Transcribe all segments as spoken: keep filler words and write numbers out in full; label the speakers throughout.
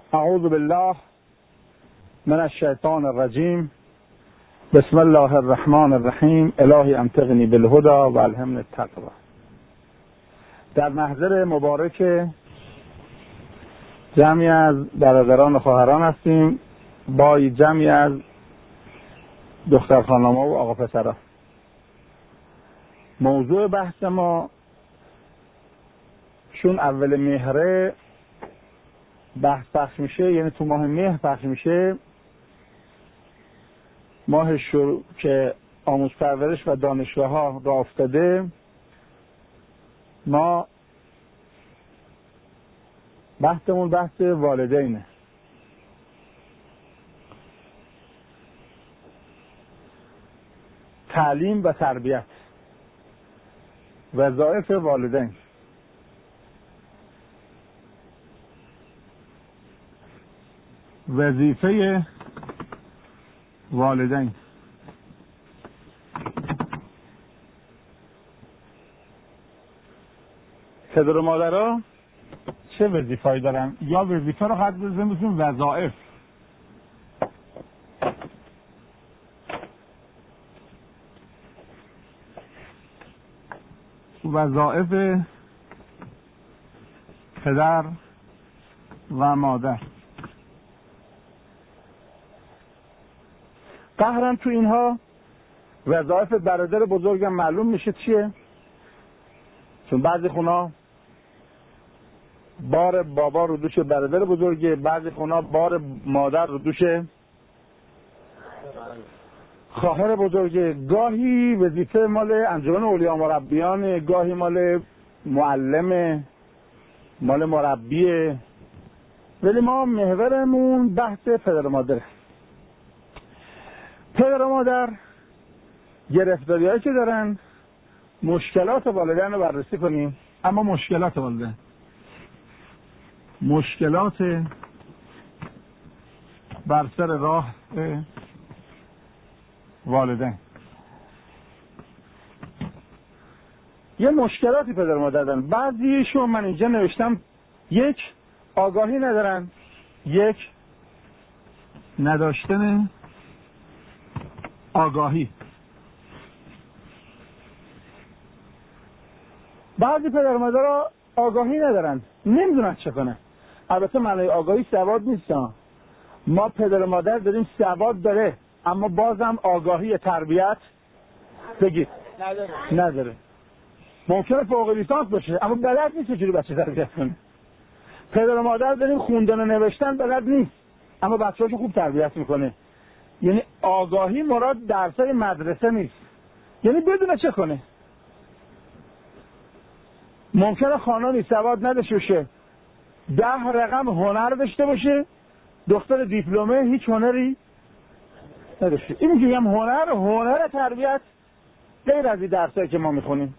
Speaker 1: اعوذ بالله من الشیطان الرجیم. بسم الله الرحمن الرحیم. الهی امتقنی بالهدى و الهمنی التقوی. در محضر مبارک جمعی از برادران و خواهران هستیم با جمعی از دختر خانم‌ها و آقا پسرها. موضوع بحث ما چون اول مهره بحث پخش میشه، یعنی تو ماه مهر پخش میشه، ماه شروع که آموز پرورش و دانشگاه ها را افتاده، ما بحثمون بحث والدینه. تعلیم و تربیت، وظایف والدین. وظیفه والدین. پدر و مادرها چه وظیفه‌ای دارن؟ یا وظیفه رو خط بزنیم بسیم وظایف. وظایف پدر و مادر. قهرن تو اینها وظایف برادر بزرگم معلوم میشه چیه؟ چون بعضی خونا بار بابا رو دوش برادر بزرگه، بعضی خونا بار مادر رو دوش خواهر بزرگه. گاهی وظیفه مال انجمن اولیاء مربیان، گاهی مال معلم، مال مربیه، ولی ما محورمون بحث پدر و مادره. پدر و مادر گرفتاری هایی که دارن، مشکلات والدین رو بررسی کنیم. اما مشکلات والدین، مشکلات بر سر راه والدین. یه مشکلاتی پدر و مادر دارن. بعضیشون من اینجا نوشتم یک، آگاهی ندارن، یک، نداشتن آگاهی. بعضی پدر و مادر آگاهی ندارن، نمیدونن چه کنن. البته معنی آگاهی سواد نیست. ما پدر و مادر داریم سواد داره، اما بازم آگاهی تربیت بگید نداره. نداره. ممکنه فوق لیسانس باشه اما بلد نیست چجوری بچه تربیت کنه. پدر و مادر داریم خوندن و نوشتن بلد نیست اما بچه‌هاشو خوب تربیت میکنه. یعنی آگاهی مراد درسای مدرسه نیست، یعنی بدونه چه کنه. ممکنه خانمی سواد نداشته باشه، ده رقم هنر داشته باشه، دختر دیپلمه هیچ هنری نداشته. این میگم هنر، هنر تربیت غیر از این درسایی که ما میخونیم.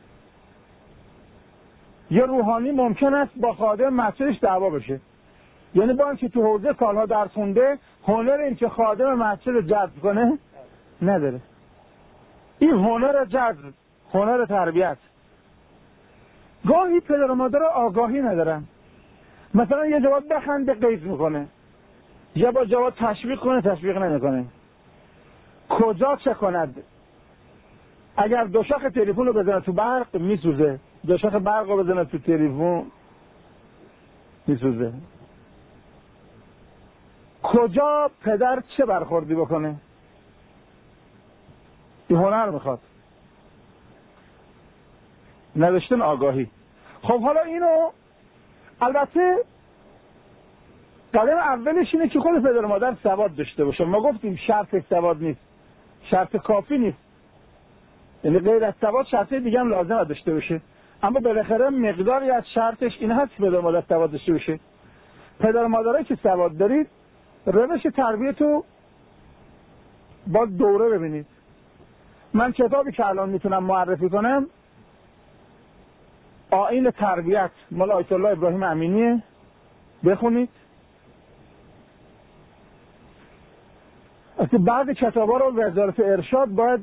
Speaker 1: یه روحانی ممکن است با خادم مسجدش دعوا بشه، یعنی با اینکه تو حوزه کالها درس خونده، هنر این که خادم مسجد رو جذب کنه نداره. این هنر جذب، هنر تربیت. گاهی پدر و مادر آگاهی ندارن. مثلا یه جواب بخنده قیز میکنه، یا با جواب تشویق کنه تشویق نمیکنه. کجا چه کند؟ اگر دو شاخ تلفن رو بزنه تو برق میسوزه، دو شاخ برق رو بزنه تو تلفن میسوزه. کجا پدر چه برخوردی بکنه؟ این هنر میخواد. نداشتن آگاهی. خب حالا اینو البته قدم اولش اینه که خود پدر و مادر سواد داشته باشه. ما گفتیم شرط سواد نیست، شرط کافی نیست، یعنی غیر از سواد شرط دیگه هم لازم داشته باشه، اما بالاخره مقداری از شرطش این هست که پدر و مادر سواد داشته باشه. پدر و مادرایی که سواد دارید، روش تربیت رو با دوره ببینید. من کتابی که الان میتونم معرفی کنم، آیین تربیت مال آیت الله ابراهیم امینیه، بخونید. اصلا بعضی کتابا رو وزارت ارشاد باید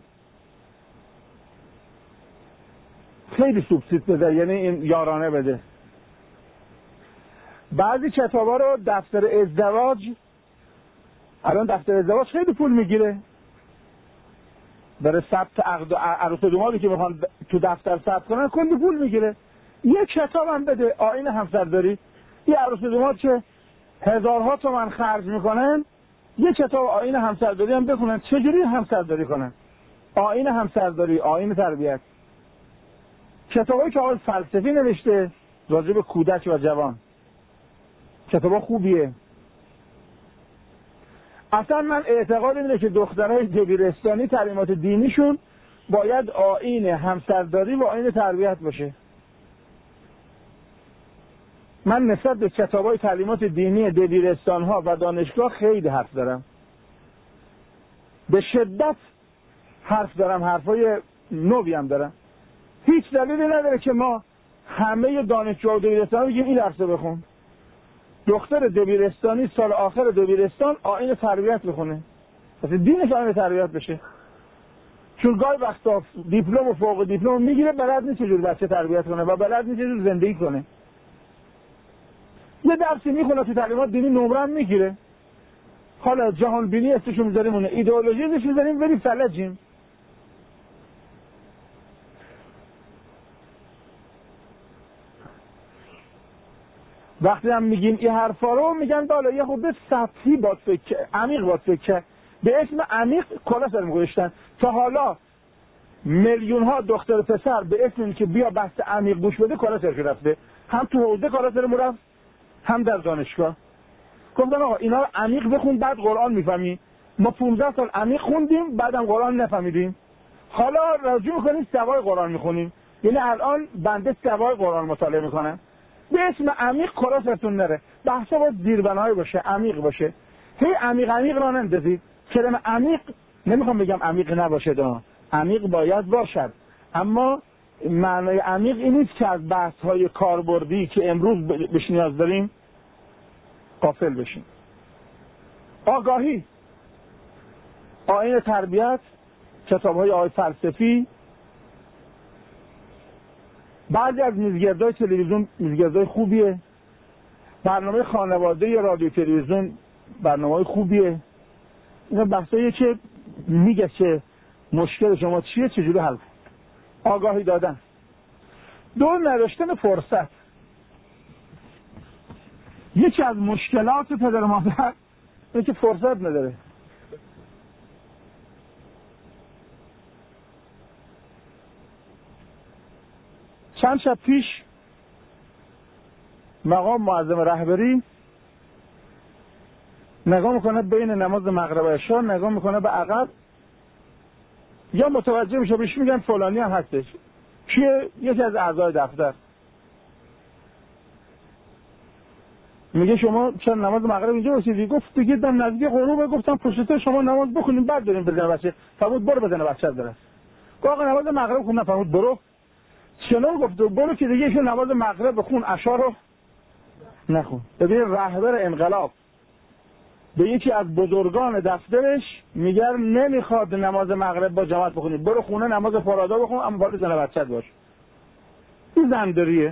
Speaker 1: خیلی سوبسید بده، یعنی این یارانه بده. بعضی کتابا رو دفتر ازدواج، الان دفتر ازدواج خیلی پول میگیره برای ثبت عقد عروس و دامادی که میخوان تو دفتر ثبت کنن، کلی پول میگیره. یه کتاب هم بده، آیین همسرداری، یه عروس و داماد که هزارها تومان خرج میکنن، یه کتاب آیین همسرداری هم بخونن چجوری همسرداری کنن، آیین همسرداری، آیین تربیت. کتابایی که آقای فلسفی نوشته راجع به کودک و جوان، کتابا خوبیه. اصلا من اعتقاد اینه که دخترای دبیرستانی تعلیمات دینیشون باید آیین همسرداری و آیین تربیت باشه. من نسبت به کتابای تعلیمات دینی دبیرستان‌ها و دانشگاه خیلی حرف دارم، به شدت حرف دارم، حرفای نوی هم دارم. هیچ دلیلی نداره که ما همه دانشجوها دبیرستان بگیم این درس رو بخون. دختر دبیرستانی سال آخر دبیرستان آیین تربیت بخونه، پس دینش آیین تربیت بشه. چون گاهی وقتا دیپلم و فوق دیپلم میگیره، بلد نیست چجور بچه تربیت کنه و بلد نیست چجور زندگی کنه. یه درسی میخونه تو تعلیمات دینی نمره هم میگیره. حالا جهان بینی استشو میذاریم، اونه ایدئولوژی استش میذاریم، بریم فلجیم. وقتی هم میگیم این حرفا رو میگن بالا یه خود سطحی باید فکر، عمیق باید فکر. به اسم عمیق کلا سر میگوشتن. تا حالا میلیون ها دختر پسر به اسم این که بیا بحث عمیق گوش بده کلا سرش رفته، هم تو حوزه کلا سر رفت، هم در دانشگاه. گفتن آقا اینا رو عمیق بخون بعد قرآن میفهمی. ما پانزده سال عمیق خوندیم بعدم قرآن نفهمیدیم. حالا رجوع میکنیم سوای قرآن میخونیم. یعنی الان بنده سوای قرآن مطالعه میکنم. به اسم عمیق کلا سرتون نره. بحثا باید زیربنایی باشه، عمیق باشه. هی عمیق عمیق را نندازید. کلمه عمیق نمیخوام بگم عمیق نباشه، دا عمیق باید باشد، اما معنای عمیق این نیست که از بحث های کاربردی که امروز بهش نیاز داریم غافل بشیم. آگاهی، آیین تربیت، کتاب های آقای فلسفی، بعضی از میزگردهای تلویزیون میزگردهای خوبیه، برنامه خانواده یا رادیو تلویزیون برنامه خوبیه. اینا بحثایی که میگه که مشکل شما چیه، چجوری حل. آگاهی دادن. دو، نداشتن فرصت. یکی از مشکلات پدر مادر اینه که فرصت نداره. چند شب پیش مقام معظم رهبری نگاه میکنه بین نماز مغرب و عشا، نگاه میکنه به عقب، یا متوجه میشه بهش میگن فلانی هم هستش. کیه؟ یکی از اعضای دفتر. میگه شما چند نماز مغرب اینجا رسیدی؟ گفت دیگه دم نزدیک غروبه. گفتم پشت شما نماز بخونیم بعد بریم بزنه بچه. فرمود برو بزنه بچه درس. گفت آقا نماز مغرب خوندم. فرمود برو. چنان گفت برو که دیگه ایشون نماز مغرب بخون، عشا رو نخون. ببین رهبر انقلاب به یکی از بزرگان دفترش میگه نمیخواد نماز مغرب با جماعت بخونی، برو خونه نماز فرادا بخون اما باید زن بچت باش. این زندریه.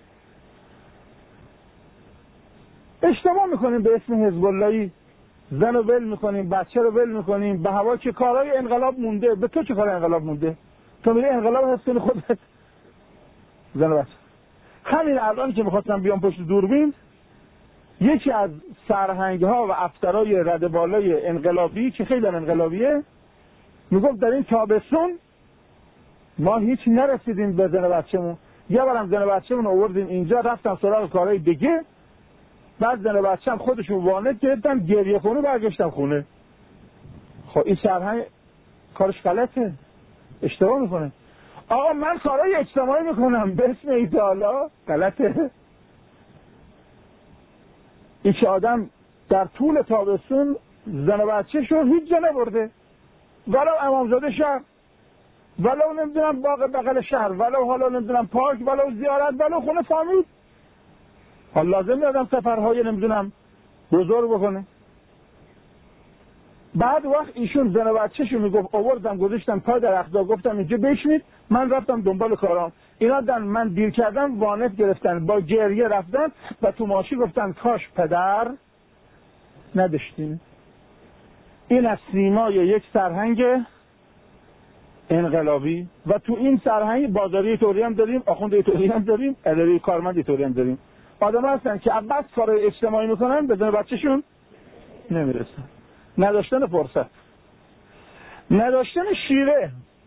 Speaker 1: اشتباه میکنیم به اسم حزب اللهی زن رو ول میکنیم، بچه رو ول میکنیم به هوا که کارهای انقلاب مونده. به تو چه کار انقلاب مونده؟ تو میری انقلاب حس کنی خودت زن و بچه. همین الان که میخواستم بیام پشت دوربین، یکی از سرهنگ ها و افسرهای رده بالای انقلابی که خیلی انقلابیه میگفت در این تابستون ما هیچ نرسیدیم به زن بچه‌مون. یه بارم زن بچه‌مون آوردیم اینجا، رفتم سراغ کارهای دیگه، بعد زن بچه‌م خودشون وانت گرفتن گریه کنه برگشتم خونه. خب این سرهنگ کارش غلطه، اشتباه میکنه. آقا من کارهای اجتماعی میکنم به اسم ایدالا، غلطه. این که آدم در طول تابستون زن و بچه شو هیچ جا نبرده، ولو امامزاده شهر، ولو نمیدونم باغ بغل شهر، ولو حالا نمیدونم پارک، ولو زیارت، ولو خونه فامیل. حالا لازم نیست آدم سفرهای نمیدونم بزرگ بکنه. بعد وقت ایشون زن و بچه‌شو میگفت آوردم گذاشتم پای درخت‌ها، گفتم اینجا بشینید، من رفتم دنبال کارام. اینا دن من دیر کردم وانت گرفتن، با گریه رفتن و تو ماشین گفتن کاش پدر نداشتیم. این از سیمای یک سرهنگ انقلابی و تو این سرهنگ بازاری طوری هم داریم، آخوند طوری هم داریم، اداره کارمند طوری هم داریم. آدم هستن که بس کارهای اجتماعی میکنن به زن بچه‌شون نمیرسن. نداشتن فرصت، نداشتن شیوه.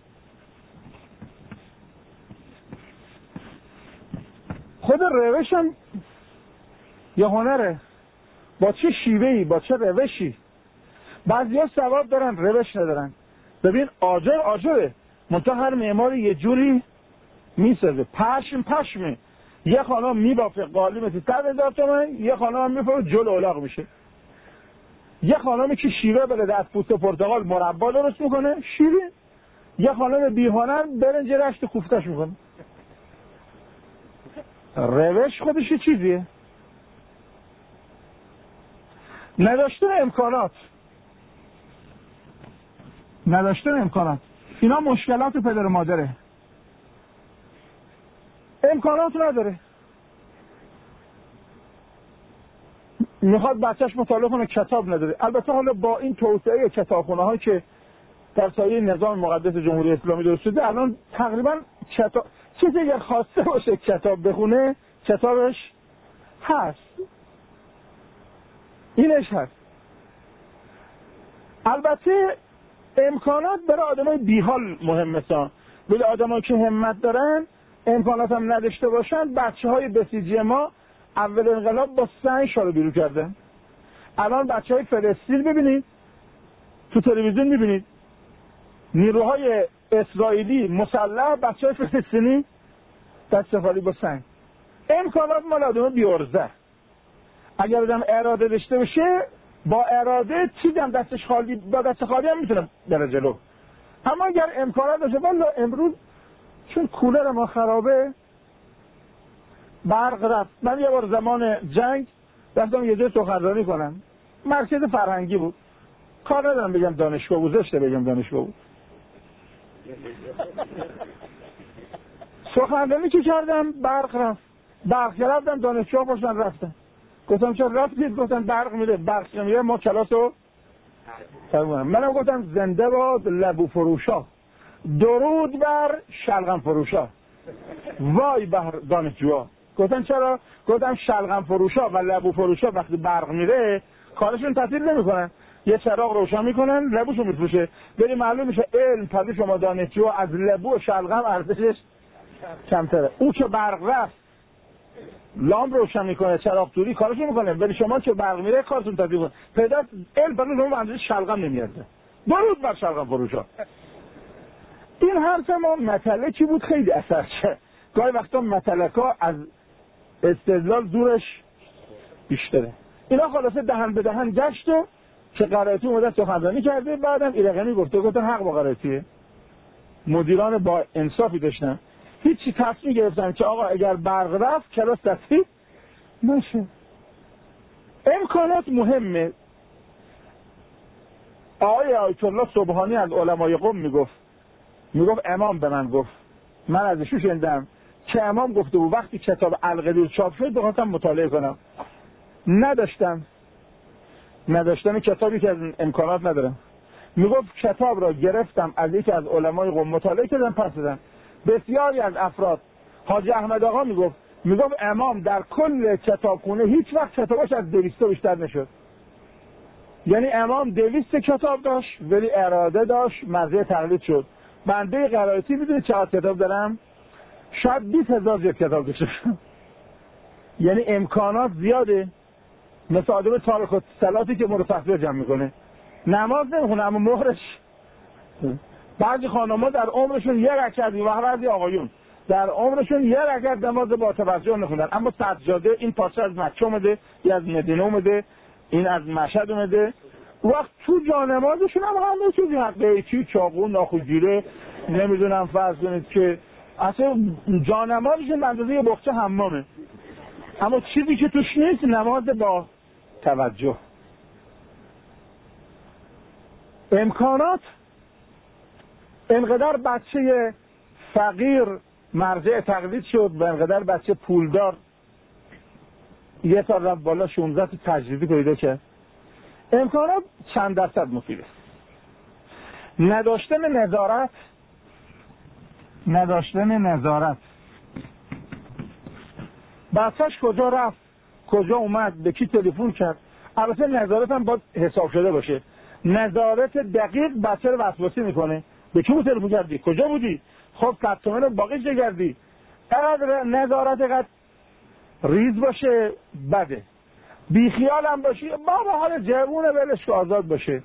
Speaker 1: خود روش هم یه هنره، با چه شیوهی، با چه روشی. بعضیا سواد دارن روش ندارن. ببین آجر آجره، منتها هر معماری یه جوری میسازه. پشم پشمه، یه خانم میبافه قالی مثل صد هزار تومن، یه خانم هم میفره جل اولاغ میشه. یه خانمی که شیوه بلده از پوست پرتقال مربا درست میکنه شیرین، یه خانم بیهنر برنج رشت کوفتش میکنه. روش خودش چیزیه. نداشتن امکانات، نداشتن امکانات اینا مشکلات پدر و مادره. امکانات نداره، میخواد بچهش مطالعه کنه کتاب نداره. البته حالا با این توسعه کتابخونه هایی که در سایه نظام مقدس جمهوری اسلامی درست شده، الان تقریبا کتاب چیزی اگر خواسته باشه کتاب بخونه کتابش هست، اینش هست. البته امکانات برای آدمای بیحال مهمه سان، ولی آدمایی که همت دارن امکانات هم نداشته باشن. بچه های بسیجی ما اول انقلاب با سنگ شارو بیرو کردن. الان بچه های فلسطین ببینید تو تلویزیون میبینید نیروهای اسرائیلی مسلح، بچه های فلسطینی دستفالی با سنگ. امکانات مال آدم بیارزه. اگر آدم اراده داشته باشه با اراده چیزی دستش خالی، با دست خالی هم میتونه بره جلو. اما اگر امکانات داشته، والا امروز چون کولر ما خرابه برق رفت. من یه بار زمان جنگ رفتم یه جای سخنرانی کنم، مرکز فرهنگی بود، کار ندارم بگم دانشگاه بود، زشته بگم دانشگاه بود. سخنرانی که کردم برق رفت، برق رفتم دانشجوها باشن رفتن. گفتم چرا رفتید؟ گفتن برق میره. برق میره ما کلاسو تمام. منم گفتم زنده باد لبو فروشا، درود بر شلغم فروشا، وای بر دانشجوها. گفتن چرا؟ گفتم شلغم فروشا و لبو فروشا وقتی برق میره کارشون تاثیر نمیکنن، یه چراغ روشن میکنن لبوشو میفروشه، ولی معلوم میشه علم پس شما دانشجو از لبو و شلغم ارزشش کمتره. او که برق رفت لامپ روشن میکنه، چراغ دوری کارشو میکنه، ولی شما که برق میره کارتون تاثیر میکنه. پیدا علم پس شما ارزش شلغم نمیارزه. درود بر شلغم فروشا. این حرف ما متلکی بود خیلی اثر کرد. گاهی وقتا متلکا از استدلال دورش بیشتره. اینا خلاصه دهن به دهن گشت و که قرائتی اومده سخنرانی کرده، بعدم ایرقمی گفته، گفتن حق با قرائتیه. مدیران با انصافی داشتن، هیچی تصمیم گرفتن که آقا اگر برق رفت کلاس تصفیه نشه. امکانات مهمه. آقای آیت الله سبحانی از علمای قم میگفت، میگفت امام به من گفت، من ازشو شنیدم که امام گفته بود وقتی کتاب القدیر چاپ شد بخواستم مطالعه کنم، نداشتم، نداشتم کتابی که از امکانات ندارم. میگفت کتاب را گرفتم از یکی از علمای قم مطالعه کردم پس دادم. بسیاری از افراد، حاجی احمد آقا میگفت، میگفت امام در کل کتابخونه هیچ وقت کتابش از دویست بیشتر نشد. یعنی امام دویست کتاب داشت ولی اراده داشت، مزه تقلید شد. بنده قرائتی میدونید چقدر کتاب دارم؟ شاید بیست هزار جلد کتاب داشته. یعنی امکانات زیاده. مثل آدم تارک الصلاتی که مرتفع جمع میکنه، نماز نمیخونه اما مهرش. بعضی خانم‌ها در عمرشون یه رکعت، و بعضی آقایون در عمرشون یه رکعت نماز با توجه نخوندن، اما سجاده این پارچه از مکه اومده، این از مدینه اومده، این از مشهد اومده. وقت تو جانمازشون هم همه چیزی حقه، چی چاقو ناخوجیره نمیدونم فرض کنید که اصلا جانمازشون به اندازه یه بخچه حمامه، اما چیزی که توش نیست نماز با توجه. امکانات انقدر بچه فقیر مرجع تقلید شد و انقدر بچه پولدار یه تا رفت بالا شانزده تا تجربی پیدا کرد. امکانات چند درصد مفیده؟ نداشتن نظارت نداشتن نظارت بچهش کجا رفت، کجا اومد، به کی تلفن کرد. البته نظارت هم باید حساب شده باشه. نظارت دقیق بچه رو وسواسی میکنه. به کی تلفن کردی، کجا بودی، خب صد تومن رو باقی چه کردی. اگر نظارت قد ریز باشه بده، بیخیال هم باشی بابا حال جوونه ولش که آزاد باشه.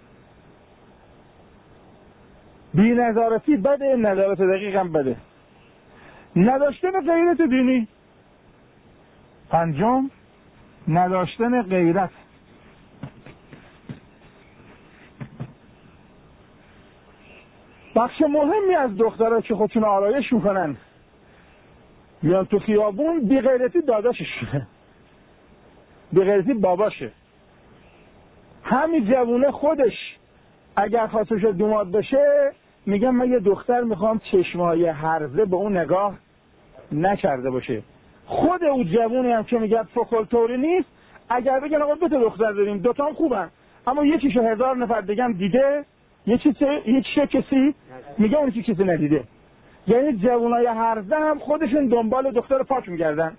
Speaker 1: بی نظارتی بده، نظارت دقیق هم بده. نداشتن غیرت دینی. پنجم، نداشتن غیرت. بخش مهمی از دخترها که خودشون آرایش میکنن میان تو خیابون، بی غیرتی داداششه، بی غیرتی باباشه. همین جوونه خودش اگر خواستش دوماد بشه میگم من یه دختر میخوام چشمهای هرزه به اون نگاه نکرده باشه. خود اون جوونی هم که میگه فکلتوری نیست، اگر بگن آقا دو تا دختر داریم، دوتا هم خوبن اما یکیشو هزار نفر دیگه دیده، یکیشو کسی میگه اون که کسی ندیده. یعنی جوانای هرزه هم خودشون دنبال دختر پاک میگردن.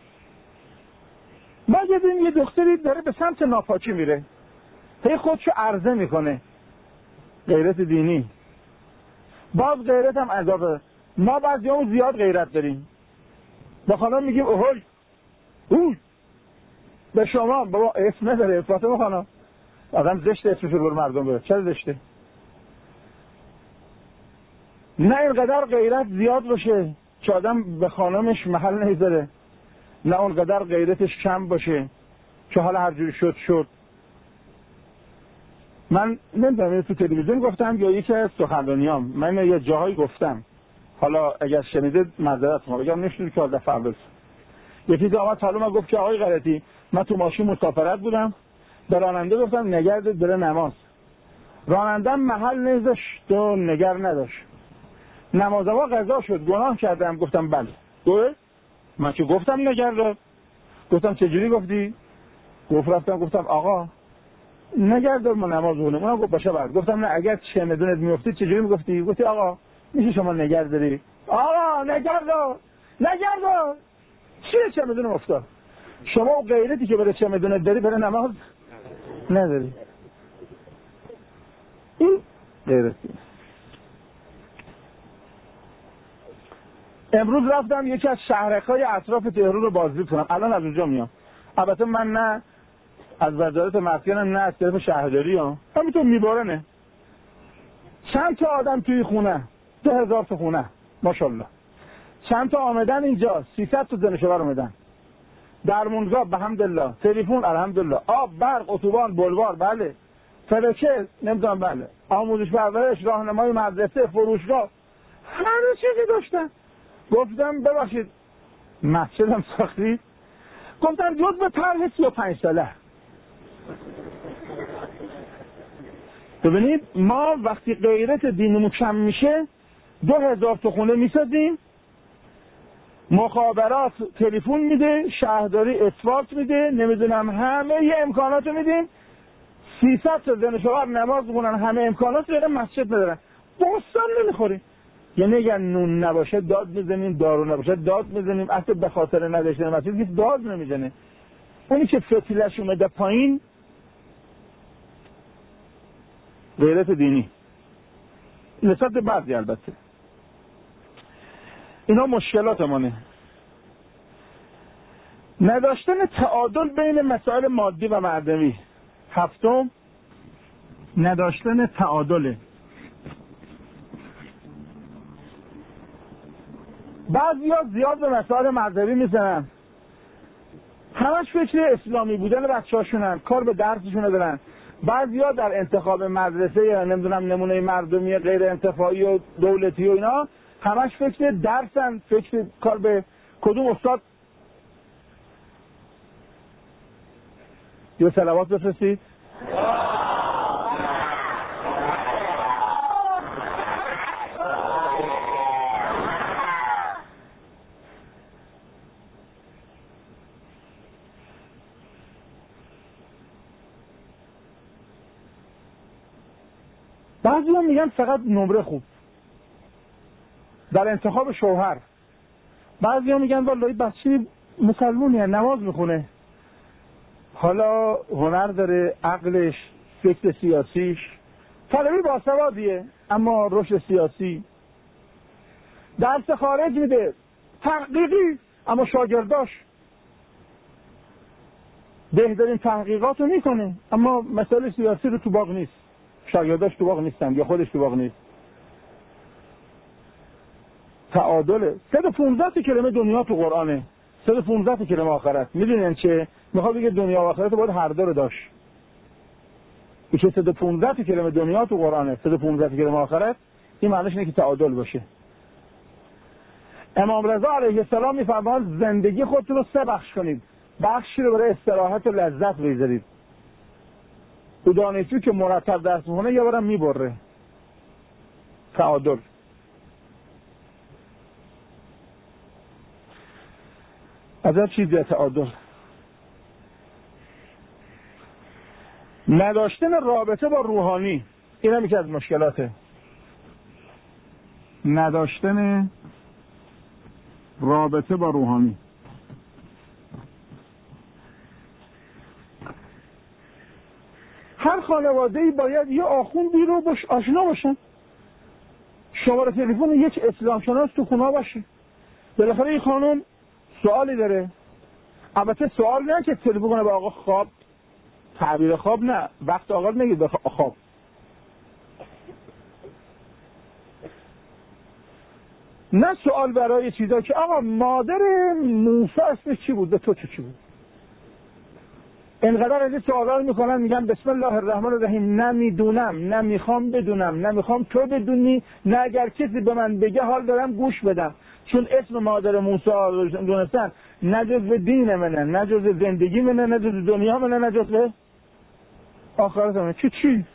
Speaker 1: ما دیدیم یه دختری داره به سمت ناپاکی میره، هی خودشو عرضه میکنه. غیرت دینی. باز غیرت هم عذابه. ما بعضی هم زیاد غیرت داریم، به خانم میگیم اوهی اوی به شما بابا اسم نداره. فاطمه خانم آدم زشته اسمشو بر مردم بره، چرا زشته؟ نه اینقدر غیرت زیاد باشه که آدم به خانمش محل نمیذاره، نه اونقدر غیرتش کم باشه که حالا هر جوری شد شد. من نمیدونم تو تلویزیون گفتم یا یکی از سخنرانیام، من یه جاهایی گفتم، حالا اگر شنیدید معذرت میخوام، بگم نشونید که آده فربس. یکی که آمد حالا ما گفت که آقای غلطی من تو ماشین مسافرت بودم، به راننده گفتم نگردید بره نماز. راننده محل نذاشت تو نگر نداشت. نماز ما قضا شد، گناه کردم. گفتم بله. گفت من که گفتم نگرد. گفتم چجوری گفتی؟ گفت رفتم گفتم آقا نگرد ما نماز بخونیم. اونم گفت باشه بعد. گفتم نه اگر چمدونت میفتی چجوری میگفتی؟ گفتی آقا میشه شما نگرد داری؟ آقا نگرد نگرد چیه چمدون افتاد؟ شما اون غیرتی که بره چمدونت داری بره نماز نداری. این غیرتی. امروز رفتم یکی از شهرک‌های اطراف تهران رو بازدید کنم، الان از اونجا میام. البته من نه از وزارت مسکن نه از طرف شهرداری ها، همینطور میبارنه. چند تا آدم توی خونه، دو هزار تا خونه ماشاءالله. چند تا آمدن اینجا، سیصد تا زنشور اومدن. درمونگاه بحمدالله، تلفن الحمدلله، آب، برق، اتوبان، بلوار، بله، فلکه نمیدونم، بله، آموزش پرورش، راهنمای مدرسه، فروشگاه، همه چیزی داشتن. گفتم ببخشید مسجدم ساختی؟ گفتم جز به طرح سی و پنج ساله. ببینید ما وقتی غیرت دینمون کم میشه دو هزار تا خونه میسازیم، مخابرات تلفن میده، شهرداری اسفالت میده، نمیدونم همه یه امکاناتو میدیم، سیصد تا زن شوهر نماز بخونن، همه امکانات دارن، مسجد ندارن، بوستان نمیخوریم. یعنی اگر نون نباشه داد میزنیم، دارو نباشه داد میزنیم، اصلا به خاطر نداشتن مسجد که داد نمیزنه. اونی که فتیلش اومده پایین غیرت دینی نسبت بعضی البته اینا مشکلات منه. نداشتن تعادل بین مسائل مادی و معنوی. هفتم نداشتن تعادله. بعضی ها زیاد به مسائل مذهبی میزنن، همش فکر اسلامی بودن بچه هاشونن، کار به درسشون دارن. بعضی ها در انتخاب مدرسه یا نمیدونم نمونه مردمی غیر انتفاعی و دولتی و اینا همش فکر درسن، فکر کار به کدوم استاد. یه صلوات بفرستید. بعضی هم میگن فقط نمره خوب در انتخاب شوهر. بعضی هم میگن والله بچه مسلمونیه، نماز میخونه، حالا هنر داره، عقلش، فکر سیاسیش، طالبی باسوادیه اما رشد سیاسی، درس خارج میده، تحقیقی اما شاگرداش بهترین تحقیقات رو میکنه اما مسائل سیاسی رو تو باغ نیست، شاگرداش تو باغ نیستن یا خودش تو باغ نیست. تعادله. صد و پانزده کلمه دنیا تو قرآنه، صد و پانزده کلمه آخرت. میدونین چه میخواد بگه؟ دنیا و آخرت باید هر دو رو داشت. میشه صد و پانزده کلمه دنیا تو قرآنه، صد و پانزده کلمه آخرت. این معنیش اینه که تعادل باشه. امام رضا علیه السلام میفرماند زندگی خودتون رو سه بخش کنید، بخشی رو برای استراحت و لذت بذارید. او دانشجو که مرتب درس میخونه یه بارم میبره. تعادل. عجب چیزیه تعادل. نداشتن رابطه با روحانی، این هم یکی از مشکلاته. نداشتن رابطه با روحانی. هر خانواده‌ای باید یه آخوندی رو باش آشنا باشن. شماره تلفن یک اسلام شناس تو خونه باشه. بالاخره این خانم سوالی داره. البته سوال نه که تلفن کنه به آقا خواب، تعبیر خواب نه، وقت آقا نگید به خواب. نه سوال برای چیزا که آقا مادر موسی اسمش چی بود؟ به تو چی بود؟ اینقدر از این سوالا رو میکنن، میگن بسم الله الرحمن الرحیم. نمیدونم، نمیخوام بدونم، نمیخوام تو بدونی، نه اگر کسی به من بگه حال دارم گوش بدم، چون اسم مادر موسی دونستن نه جزو دین منه، نه جزو زندگی منه، نه جزو دنیا منه، نه جزو آخرت منه. چی چی؟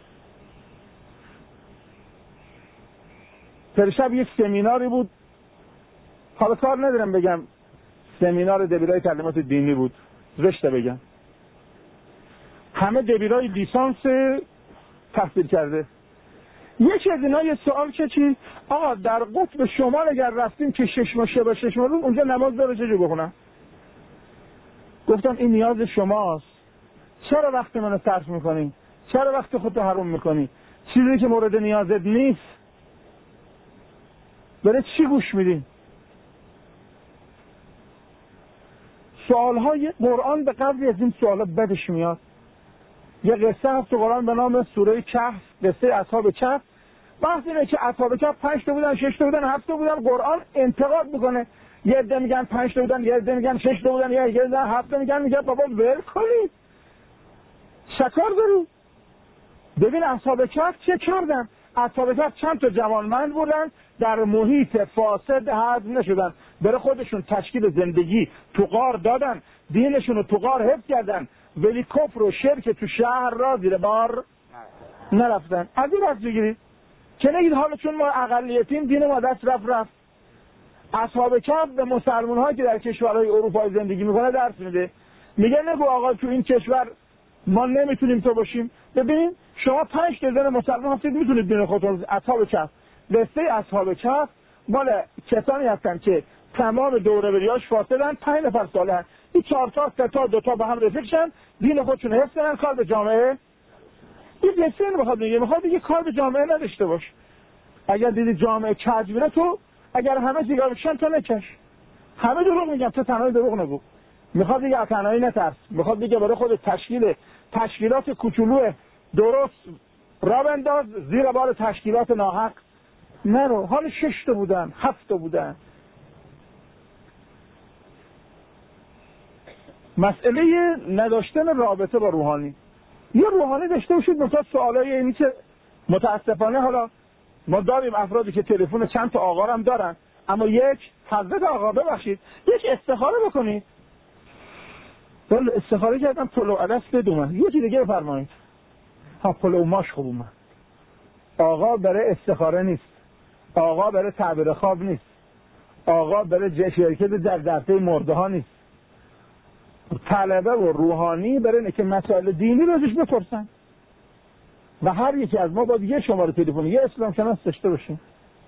Speaker 1: پرشب یک سمیناری بود، حالا کار ندارم بگم سمینار دبیرای تعلیمات دینی بود، رشته بگم، همه دبیرای لیسانس تحصیل کرده. یکی از اینا یه سوال که چی؟ آقا در قطب شمال اگر رفتیم که شش ماه شب شش ماه روز اونجا نماز داره چجوری بخونم؟ گفتم این نیاز شماست. چرا وقت منو صرف میکنی؟ چرا وقت خودتو حروم میکنی؟ چیزی که مورد نیازت نیست برای چی گوش میدی؟ سوالهای قرآن به قدری از این سوالا بدش میاد. یه قصه هست تو قرآن به نام سوره کهف، قصه اصحاب کهف. بحث اینه که اصحاب کهف پنج تا بودن، شش تا بودن، هفت تا بودن. قرآن انتقاد میکنه، یه عده میگن پنج تا بودن، یه عده میگن شش تا بودن، یه عده هفت تا میگن. میگه بابا ول کنید، شکار داری؟ ببین اصحاب کهف چه کردن. اصحاب کهف چند تا جوانمرد بودن، در محیط فاسد هضم نشدن، برای خودشون تشکیل زندگی تو غار دادن، دینشون رو تو غار حفظ کردن، ولی کفر و شرک تو شهر را زیر بار نرفتن. از این دست بگیرید که نگید حالا چون ما اقلیتیم دین ما دست رفت رفت. اصحاب کهف به مسلمان هایی که در کشورهای اروپایی زندگی میکنه درس میده، میگه نگو آقا تو این کشور ما نمیتونیم تو باشیم. ببینید شما پنج تا زن مسلمان هستید، میتونید دین خودتون. اصحاب کهف، قصه اصحاب کهف مال کسانی هستن که تمام دوره بریاش فاسدن، پنج نفر صالحن. این چهار تا سه تا دو تا به هم رفیق شدن، دین خودشون حفظ کردن، کار به جامعه. این قصه نمیخواد بگه، میخواد بگه کار به جامعه نداشته باش. اگر دیدی جامعه کج میره، تو اگر همه سیگار بکشن تو نکش. همه دروغ میگن، تو تنهایی دروغ نگو. میخواد بگه تنهایی نترس، میخواد بگه برای خود تشکیل تشکیلات کوچولو درست را بنداز زیر بار تشکیلات ناحق نرو. حال شش تا بودن، هفت تا بودن. مسئله نداشتن رابطه با روحانی. یه روحانی داشته باشید. مثلا سوالای اینی که متاسفانه حالا ما داریم افرادی که تلفن چند تا آقا هم دارن، اما یک حضرت آقا ببخشید یک استخاره بکنید. ولی استخاره کردم پلو عدس بدومن، یکی دیگه بفرمایید. ها پلو ماش خوب اومد. آقا برای استخاره نیست، آقا برای تعبیر خواب نیست، آقا برای شرکت در درسه مرده ها نیست. طلبه و روحانی برای اینه که مسائل دینی رو ازش بپرسن. و هر یکی از ما باید یه شماره تلفنی یه اسلام شناس داشته باشیم.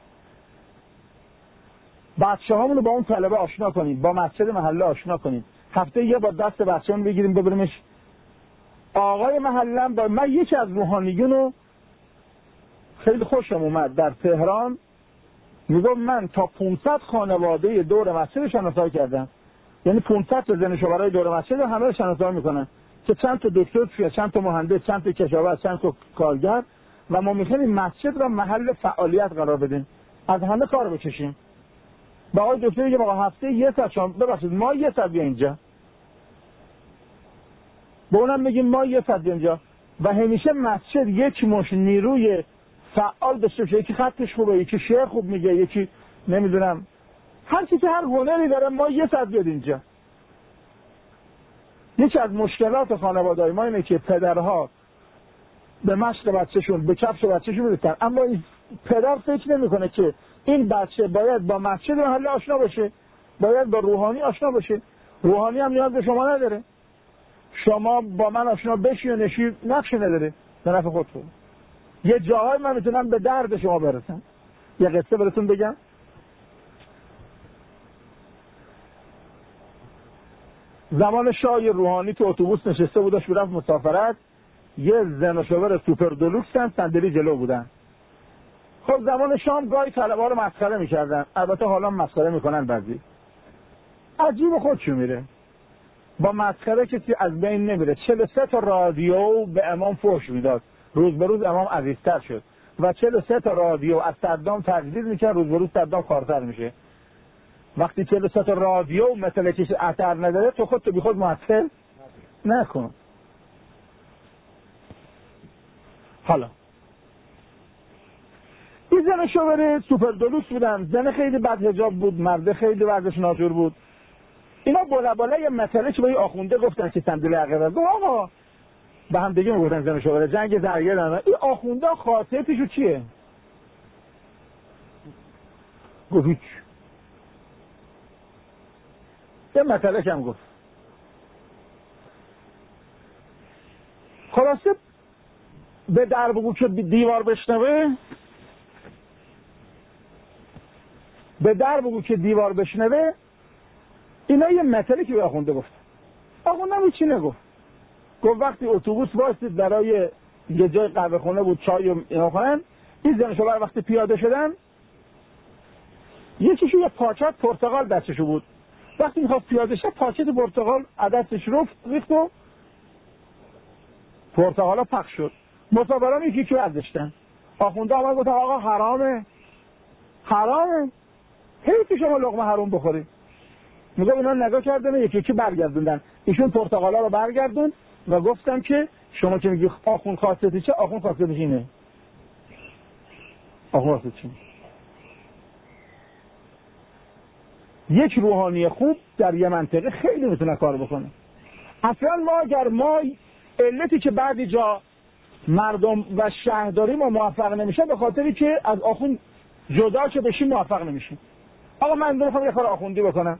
Speaker 1: بچه هامون رو با اون طلبه آشنا کنیم، با مسجد محله آشنا کنیم، هفته یه با دست بچه همون بگیریم ببریمش. آقای محله با من یکی از روحانیون رو خیلی خوشم اومد در تهران، میگم من تا پانصد خانواده دور مسجد شناسایی کردم، یعنی پانصد تا زن شوهرای دور مسجد رو همه رو شناسایی میکنن که چند تا دکتر توی، چند تا مهندس، چند تا کشاورز، چند تا کارگر، و ما میخوایم مسجد را محل فعالیت قرار بدیم، از همه کار بکشیم. با آقای دکتر میگه آقا هفته یه ساعت شما ببخشید ما یه ساعت بیا اینجا، به اونم میگیم ما یه ساعت بیا اینجا، و همیشه مسجد یک مش نیروی فعال داشته باشه، یکی خطش خوبه، یکی شعر خوب میگه، یکی نمیدونم هر کی که هر هنری داره، ما یه ساعت بیاد اینجا. یکی از مشکلات خانواده‌های ما اینه که پدرها به مشق بچه‌شون، به کفش بچه‌شون میرسن، اما این پدر فکر نمی‌کنه که این بچه باید با مسجد محله آشنا باشه، باید با روحانی آشنا باشه. روحانی هم نیاز به شما نداره، شما با من آشنا بشی و نشی نقشی نداره، به نفع خودتون. یه جاهای من میتونم به درد شما برسم. یه قصه براتون بگم. زمان شاه روحانی تو اتوبوس نشسته بودش میرفت مسافرت، یه زن و شوهر سوپر دلوکس هم صندلی جلو بودن. خب زمان شام گاهی طلبه‌ها رو مسخره میکردن، البته حالا مسخره میکنن بعضی. عجیب خودشون میره، با مسخره کسی از بین نمیره. چهل و سه تا رادیو به امام فحش میداد، روز به روز امام عزیزتر شد و چهل و سه تا رادیو از صدام تجدید میکرد، روز به روز صدام کارتر میشه. وقتی چهل و سه تا رادیو مثل کسی اثر نداره، تو خودتو بی خود معطل نکن. حالا این زن شوهر سوپر دلوکس بودن، زن خیلی بد حجاب بود، مرد خیلی وضعش ناجور بود. اینا بالا بالا یه مسئله که با یه آخونده گفتن که صندلی عقب گفت آقا به هم دیگه میگفتن زن شوهر جنگ درگیر دارن، این آخونده خاصیتشو چیه؟ گفت هیچ. یه مسئله کم گفت. خلاصه به در بگو که دیوار بشنوه، به در بگو که دیوار بشنوه. اینا یه مسئله که به آخونده گفت. آخونده هم چی نگفت. گفت وقتی اتوبوس واسید برای یه جای قهوه خونه بود، چای و اینا خورن، این زن شوهر وقتی پیاده شدن، یکیشو یه پاچه پرتقال دستشو بود، وقتی میخواست پیاده شه پاچه پرتقال عدسش رفت ریخت و پرتقالا پخش شد. مسافران یکی که برداشتن. آخونده آمد گفت آقا حرامه، حرامه، حیف شما لقمه حرام بخورید. میگم اینا نگاه کردن یکی یکی برگردوندن، ایشون پرتقالا رو برگردون و گفتن که شما که میگی آخون خاصیتی چه؟ آخون خاصیتش اینه. آخون خاصیتش اینه. یک روحانی خوب در یه منطقه خیلی میتونه کار بکنه. اصلا ما اگر ما علتی که بعضی جا مردم و شهرداری ما موفق نمیشه به خاطری که از آخون جدا که بشیم موفق نمیشیم. آقا من میخوام یه کار آخوندی بکنم،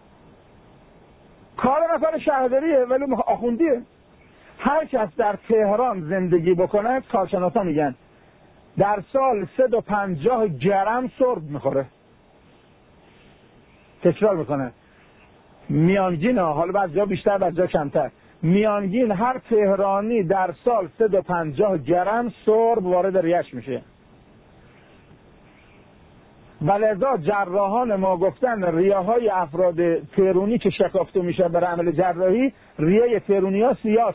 Speaker 1: کار نفر شهرداریه ولی آخوندیه. هر کس در تهران زندگی بکنه کارشناسا میگن در سال صد و پنجاه گرم سرب میخوره. تکرار میکنه میانگین ها، حالا بعضی جا بیشتر بعضی جا کمتر، میانگین هر تهرانی در سال صد و پنجاه گرم سرب وارد ریش میشه. ولذا جراحان ما گفتن ریه‌های افراد تهرونی که شکافته میشه برای عمل جراحی، ریه تهرونی ها سیاست.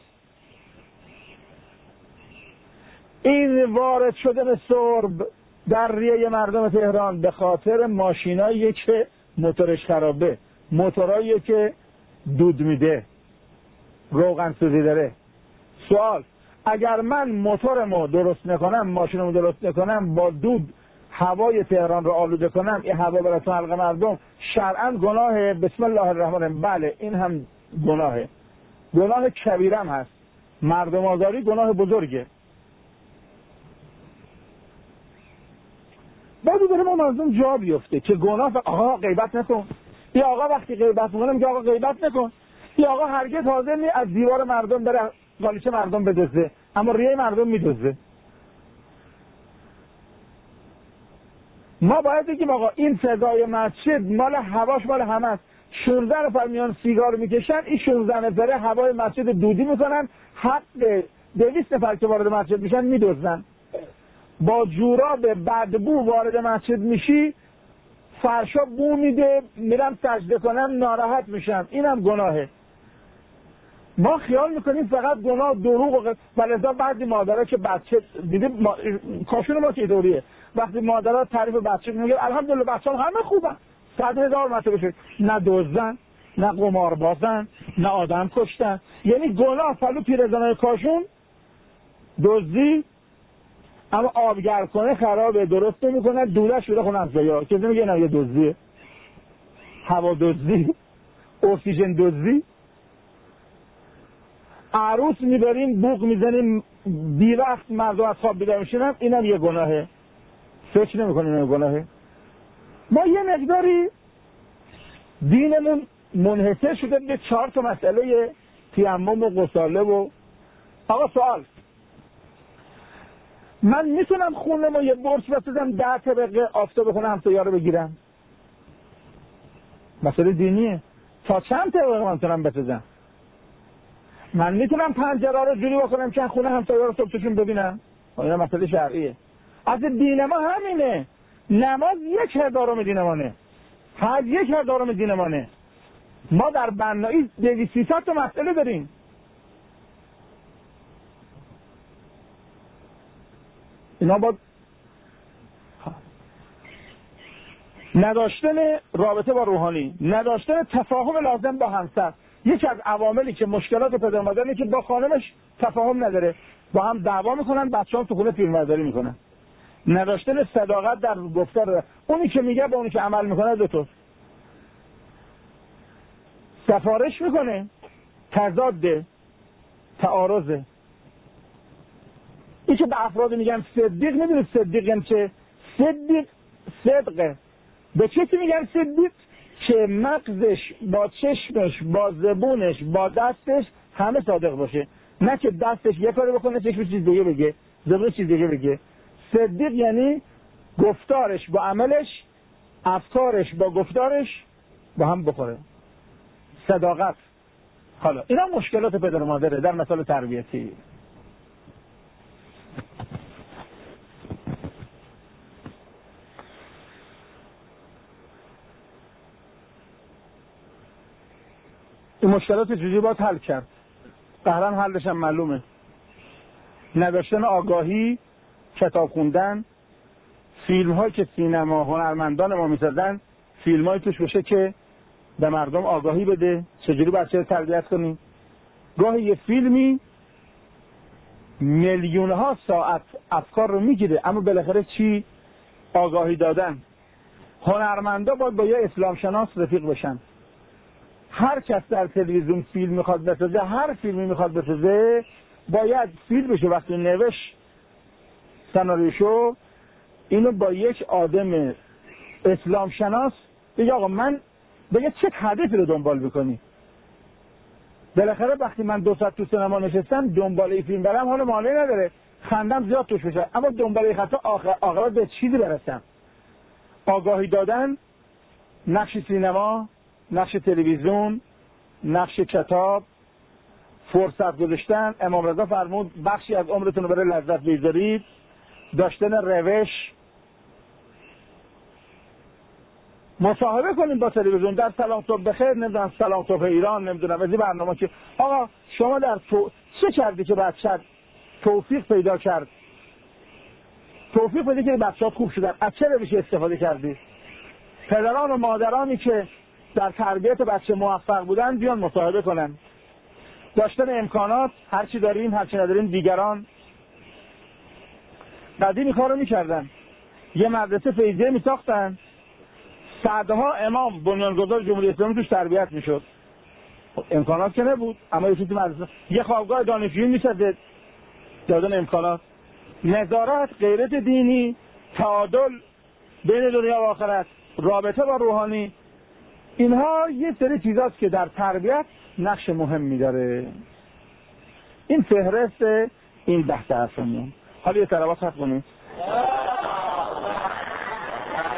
Speaker 1: این وارد شدن سرب در ریه مردم تهران به خاطر ماشینایی که موتورش خرابه، موتورایی که دود میده، روغن سوزی داره. سوال، اگر من موتورمو درست نکنم، ماشینمو درست نکنم، با دود هوای تهران رو آلوده کنم، این هوا بره تو حلق مردم، شرعاً گناه. بسم الله الرحمن الرحیم. بله این هم گناهه، گناه کبیرم هست. مردم آزاری گناه بزرگه. بعدی داره ما مردم جا بیفته که گناه و آقا غیبت نکن. این آقا وقتی غیبت میکنه میگه آقا غیبت نکن. این آقا هرگز حاضر نیست از دیوار مردم بره قالیچه مردم بدزده، اما ریه مردم میدزده. ما باید بگیم آقا این فضای مسجد مال هواش مال همه است. شانزده نفر میان سیگار میکشن، این شانزده نفره هوای مسجد دودی میکنن، حق دویست نفر که وارد مسجد میشن میدزدن. با جوراب بدبو وارد مسجد میشی، فرشا بو میده، میرم سجده کنم ناراحت میشم، اینم گناهه. ما خیال میکنیم فقط گناه دروغ و ولذا بعضی مادرها که بچه دیدیم ما... کاشون ما که دوریه، وقتی مادرها تعریف بچه میگه الحمدلله بچه‌ها همه خوبن، صد هزار مرتبه شد، نه دزدن، نه قمار بازن، نه آدم کشتن. یعنی گناه فلو پیرزنای کاشون دزدی، اما آبگر کنه خرابه، درست نمیکنه، دوله شده خونه همسایه‌ها که میگه نه یه دزدیه، هوا دزدی، اکسیژن دزدی. عروس میبریم بوق میزنیم بی وقت مردم از خواب بیدار میشن، اینم یه گناهه. فکر نمیکنیم این گناهه. ما یه مقداری دینمون منحصر شده به چهار تا مسئله تیمم و غساله و آقا سوال، من میتونم خونم و یه برس بسازم ده طبقه آفتاب خونه همسایه‌ها رو بگیرم؟ مسئله دینیه. تا چند طبقه من میتونم بسازم؟ من میتونم پنجره رو جوری بکنم که خونه همسایه‌ها رو صبح توشون ببینم؟ این مسئله شرعیه. از دین ما همینه. نماز یک هزارم دینمانه، حج یک هزارم دینمانه. ما در بنایی دویست سیصد تا مسئله داریم. اینا با نداشتن رابطه با روحانی، نداشتن تفاهم لازم با همسر، یکی از عواملی که مشکلات پدر مادر که با خانمش تفاهم نداره، با هم دعوا میکنن، بچه‌ها تو خونه فیلمبرداری میکنن. نداشتن صداقت در گفتار، اونی که میگه با اونی که عمل میکنه دو تا سفارش میکنه، تضاد، تعارضه. این که به افراد میگن صدیق، میدونید صدیق یعنی چه؟ صدیق صدقه. به کسی میگن صدیق که مغزش با چشمش با زبونش با دستش همه صادق باشه، نه که دستش یه کاری بکنه چشمش چیز دیگه بگه، زبونش چیز دیگه بگه. صدیق یعنی گفتارش با عملش، افکارش با گفتارش با هم بخوره. صداقت. حالا اینا مشکلات پدر و مادره در مسائل تربیتی. این مشکلات چجوری باید حل کرد؟ قهرن حلش هم معلومه. نداشتن آگاهی، کتاب خوندن، فیلم هایی که سینما هنرمندان ما میسازن، فیلم هایی توش بشه که به مردم آگاهی بده چجوری بچه رو تربیت کنیم. گاهی یه فیلمی میلیون ها ساعت افکار رو میگیره، اما بالاخره چی؟ آگاهی دادن. هنرمندا باید با یه اسلام شناس رفیق بشن. هر کس در تلویزیون فیلم میخواد بسازه، هر فیلمی میخواد بسازه، باید فیلم بشه وقتی نوشت سناریوشو اینو با یک آدم اسلام شناس بگه آقا من بگه چه هدفی رو دنبال بکنی. بالاخره وقتی من دو ساعت تو سینما نشستم دنبال این فیلم برم حال معنی نداره، خندم زیاد توش بشه، اما دنبال این خطا آخرت به چیزی برسم. آگاهی دادن، نقش سینما، نقش تلویزیون، نقش کتاب، فرصت گذاشتن. امام رضا فرمود بخشی از عمرتون رو برای لذت بگذارید. داشتن روش، مصاحبه کنیم با تلویزیون، در سلام صبح بخیر، نمیدونم سلام صبح ایران، نمیدونم از این برنامه که آقا شما در تو چه کردی که بچه‌ت توفیق پیدا کرد، توفیق پیدا که بچه‌ها خوب شدن، از چه روشی استفاده کردی؟ پدران و مادرانی که در تربیت بچه موفق بودن بیان مصاحبه کنن. داشتن امکانات، هرچی داریم هرچی نداریم دیگران. قدیم کارو میکردن، یه مدرسه فیضیه میساختن، صدها امام بنیانگذار جمهوری اسلامی توش تربیت میشد. امکانات که نبود، اما یه چیزی مدرسه، یه خوابگاه دانشجویی میسازه، دادن امکانات، نظارت، غیرت دینی، تعادل بین دنیا و آخرت، رابطه با روحانی. اینها یه سری چیزاست که در تربیت نقش مهمی داره. این فهرست این بحث هستمون. حالا یه تلوات خط کنیم.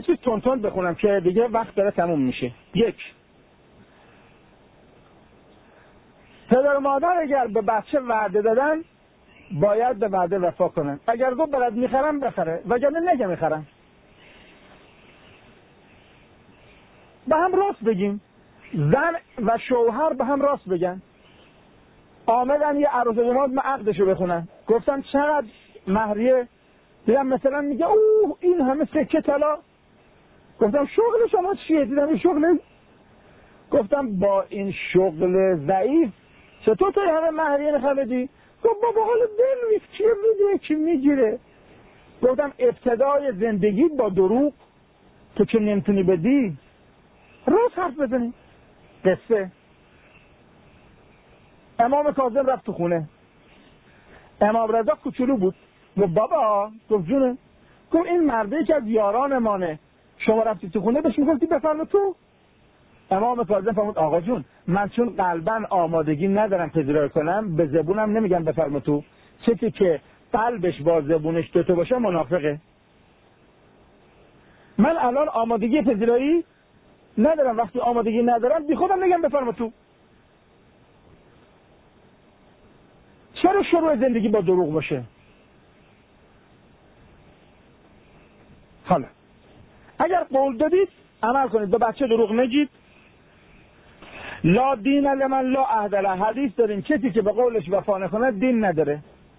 Speaker 1: چیز تون تون بخونم که دیگه وقت داره تموم میشه. یک، پدر و مادر اگر به بچه وعده دادن باید به وعده وفا کنن. اگر گفت برات میخرم بخره، وگرنه نگه میخرم. به هم راست بگیم. زن و شوهر به هم راست بگن. آمدن یه عروس جماعت من عقدشو بخونن، گفتن چقدر مهریه؟ دیدم مثلا میگه اوه این همه سکه طلا. گفتم شغل شما چیه؟ دیدم این شغل. گفتم با این شغل ضعیف چطور تو همه مهریه نخواه بدی؟ گفت بابا حالا دل نیست چیه میدونه چی میگیره. گفتم ابتدای زندگی با دروغ تو که نمیتونی بدی راست حرف بزنی. قصه امام کاظم رفت تو خونه. امام رضا کوچولو بود. گفت بابا، گفت جونه. گفت این مرده که از یاران مانه، شما رفتی تو خونه بهش میگفتی بفرما تو. امام کاظم فرمود آقا جون من چون قلبا آمادگی ندارم پذیرایی کنم به زبونم نمیگم بفرما تو. چیزی که قلبش با زبونش دوتا باشه منافقه. من الان آمادگی پذیرایی ندارم، وقتی آمادگی ندارم بی خودم میگم بفرما تو. چرا شروع زندگی با دروغ باشه؟ حالا اگر قول دادید عمل کنید، به بچه دروغ نگید. لا دین لمن لا عهد له. حدیث داریم کسی که به قولش وفا نکنه دین نداره.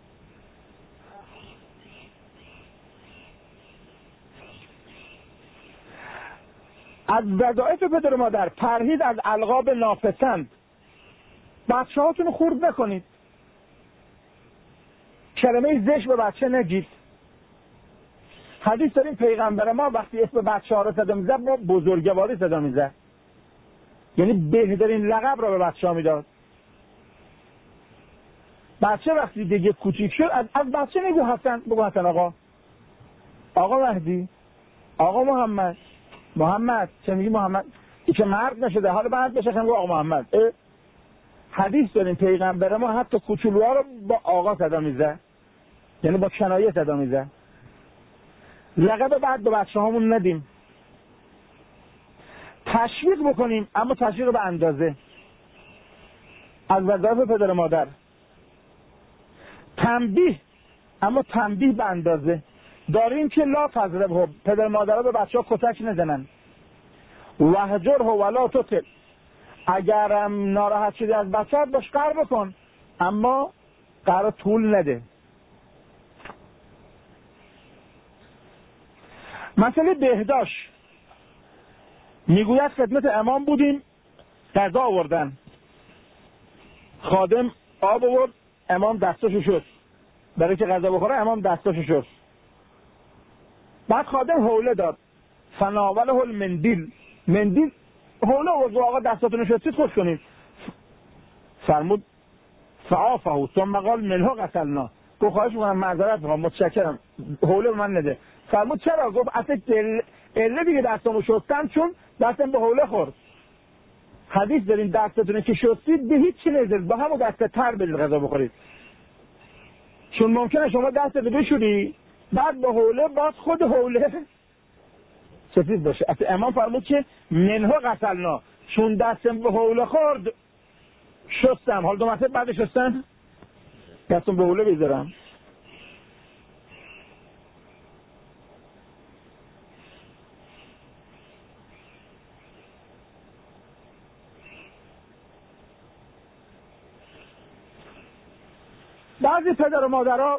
Speaker 1: از وظایف پدر و مادر پرهیز از القاب ناپسند. بچه هاتون خورد نکنید. کلمه زشت به بچه نگید. حدیث داریم پیغمبر ما وقتی اسم بچه ها رو صدا میزد با بزرگواری صدا میزد، یعنی بهترین لقب را به بچه ها میداد. بچه وقتی دیگه کوچیک شد از, از بچه نگو حسن، بگو حسن آقا، آقا مهدی، آقا محمد. محمد چه میگی محمد؟ این که مرد نشده حالا بعد بشه خیلی آقا محمد. حدیث داریم پیغمبر ما حتی کوچولوها رو با آقا صدا میزد، یعنی با کنایه صدا میزد. لقب بعد به بچه هامون ندیم. تشویق بکنیم اما تشویق به اندازه. از وظایف پدر و مادر تنبیه، اما تنبیه به اندازه. داریم که لا تضربه، پدر مادرها به بچه ها کتک نزنن. وهجره ولا تطع، اگرم ناراحت شدی از بچه ها باش قهر بکن اما قهر طول نده. مسئله بهداشت میگوید خدمت امام بودیم، غذا آوردن، خادم آب آورد، امام دستاشو شست برای که غذا بخوره، امام دستاشو شست. بعد خادم حوله داد، فناوله المندیل، مندیل حوله آورد، آقا دستاتونو شستید خوش کنید. فرمود فعافه ثم قال منه غسلنا، گفت خواهش میکنم معذرت میخوام متشکرم حوله به من نده. فرمود چرا؟ گفت اصلا اله دیگه دستامو شستم چون دستم به حوله خورد. حدیث داریم دستتونه که شستید به هیچ چی نزدید، با همون دست تر بدید غذا بخورید، چون ممکنه شما دستت بشوری بعد به حوله باز خود حوله سفید باشه. اصلا امام فرمود که منه غسلنا، چون دستم به حوله خورد شستم. حال دو مرتبه بعد شستن دستم به حوله بذارم. بعضی پدر و مادرها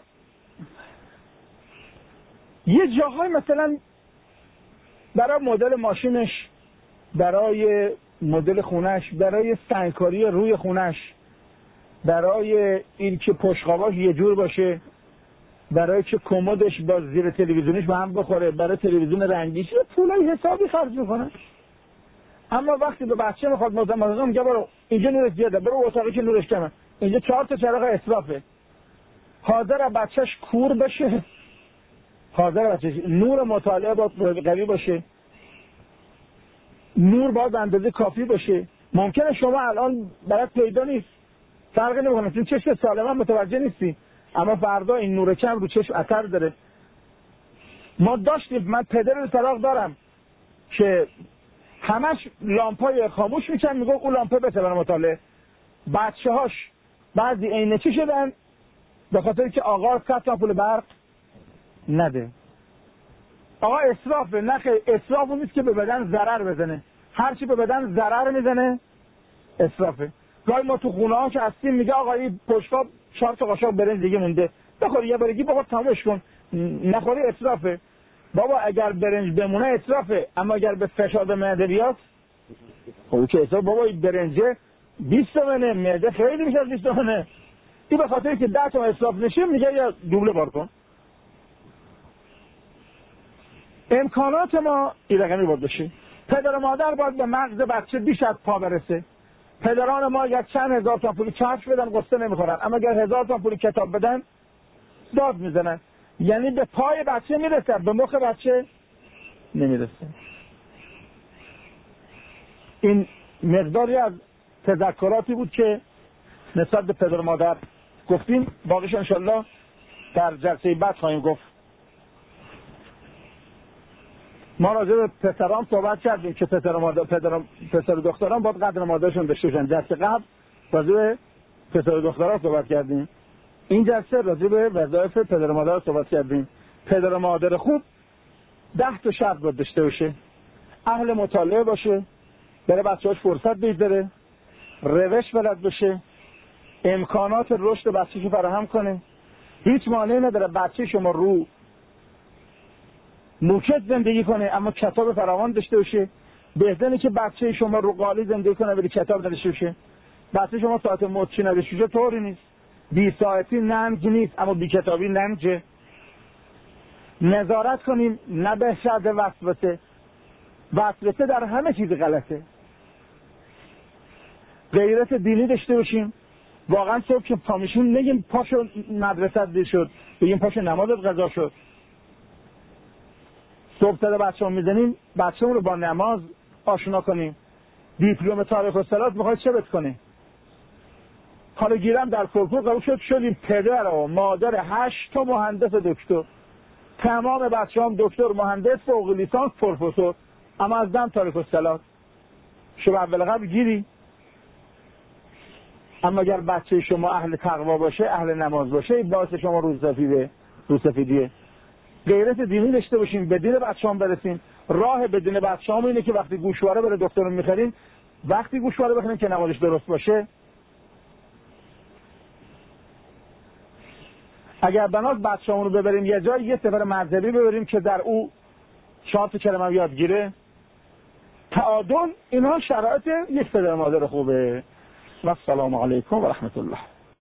Speaker 1: یه جاهای مثلا برای مدل ماشینش، برای مدل خونش، برای سنگکاری روی خونش، برای این که پشتخواباش یه جور باشه، برای که کمدش با زیر تلویزیونش به هم بخوره، برای تلویزیون رنگیش پولای حسابی خرج میکنه. اما وقتی به بچه میخواد مزمزه میگه برو اینجا نورش زیاده، برو اتاقی که نورش کمه، اینجا چهار تا چراغ اسرافه. حاضر بچهش کور بشه، حاضر بچهش نور مطالعه با قوی باشه، نور باید اندازه کافی باشه. ممکنه شما الان برات پیدا نیست، فرقی نمیکنه، چون چشم سالم هم متوجه نیستی، اما فردا این نور کم رو چشم اثر داره. ما داشتیم، من پدر سراغ دارم، که همش لامپای خاموش میکن، میگه اون لامپه بسه برای مطالعه. بچه هاش بعضی عینه چی شدن؟ به خاطر که آقا صد تا پول برق نده. آقا اسرافه. نه خیر، اسراف اون نیست که به بدن ضرر بزنه. هر چی به بدن ضرر میزنه اسرافه. گاهی ما تو خونه ها که هستیم میگه آقا این پشتاب چهار تا قاشق برنج دیگه مونده، بخوری یه برگی بابا تمامش کن، نخوری اسرافه. بابا اگر برنج بمونه اسرافه، اما اگر به فشاد معده بیاد خب که اسراف. بابا این برنجه بیست تومنه، معده خیلی بیشتر از بیست تومنه. این به خاطر که ده تومن اسراف نشه میگه یا دوبله بار کن. امکانات ما این رقمی باید بشه. پدر و مادر باید به مغز بچه بیش از پا برسه. پدران ما اگر چند هزار تا پول کفش بدن قصه نمیخورن، اما اگر هزار تا پول کتاب بدن داد میزنن. یعنی به پای بچه میرسه، به مخ بچه نمیرسه. این مقداری از تذکراتی بود که نسبت به پدر و مادر گفتیم. باقیش انشالله در جلسه بعد خواهیم گفت. ما راجع به پسران صحبت کردیم که پسر و مادر، پدر و پسر و دختران باید قدر مادرشون داشته باشن. درس قبل راجع به پسر و دختران صحبت کردیم. این جلسه راجع به وظایف پدر و مادر صحبت کردیم. پدر و مادر خوب ده تا شرط باید داشته باشه. اهل مطالعه باشه، بره بچه‌هاش فرصت بده، روش بلد باشه، امکانات رشد بچه‌شو فراهم کنه. هیچ مانعی نداره بچه شما رو موکت زندگی کنه اما کتاب فراوان داشته باشه. بهتره که بچه شما رو قالی زندگی کنه ولی کتاب نداشته باشه. بچه شما ساعت مچی نداشته باشه طوری نیست. بی ساعتی ننج نیست اما بی کتابی ننجه. نظارت کنیم نه به شد وسوسه. وسوسه در همه چیز غلطه. غیرت دینی داشته باشیم. واقعا صبح که پامیشون نگیم پاشو مدرسه دیر شد، بگیم پاشو نمازت قضا شد. صبح صدا بچه هم میزنیم، بچه هم رو با نماز آشنا کنیم. دیپلم تاریخ و صلات میخواد چه بت کنه؟ حالا گیرم در کرکور قبول شد، شدیم پدر و مادر هشت تا مهندس دکتر. تمام بچه هم دکتر، مهندس، فوق لیسانس، پروفسور، اما از دم تاریخ و صلات. شما اول قبل گیری. اما اگر بچه شما اهل تقوا باشه، اهل نماز باشه، باعث شما روزسفیده، روزسفیدیه. غیرت دینی داشته باشیم، به دین بچه‌هام برسیم. راه به دین بچه‌هام اینه که وقتی گوشواره بره دکتر رو می‌خریم، وقتی گوشواره بخریم که نمازش درست باشه. اگر بناست بچه‌هامون رو ببریم یه جای، یه سفر مذهبی ببریم که در او چهار تا کلمه یادگیره، تعادل، اینها شرایط یک پدر مادر خوبه. و السلام علیکم و رحمت الله.